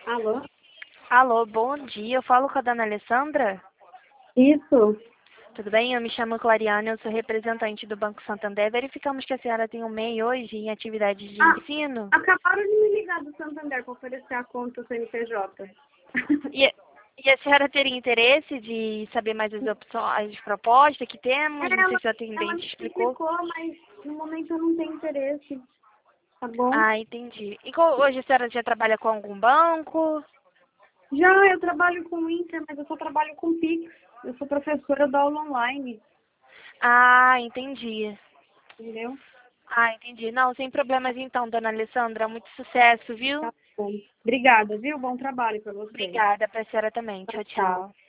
Alô? Alô, bom dia. Eu falo com a dona Alessandra? Isso. Tudo bem? Eu me chamo Clariane, eu sou representante do Banco Santander. Verificamos que a senhora tem um MEI hoje em atividades de Ah, ensino. acabaram de me ligar do Santander para oferecer a conta CNPJ. E, e a senhora teria interesse de saber mais as opções, as propostas que temos? Não sei se o Ela me atendente explicou. explicou, mas no momento eu não tenho interesse. Tá bom? Ah, entendi. E hoje a senhora já trabalha com algum banco? Já eu trabalho com o Inter, mas eu só trabalho com Pix. Eu sou professora da aula online, Ah, entendi. entendeu? Ah, entendi. Não, sem problemas então, dona Alessandra. Muito sucesso, viu? Tá bom. Obrigada, viu? Bom trabalho para você. Obrigada para a senhora também. Tchau, Tchau, tchau. tchau.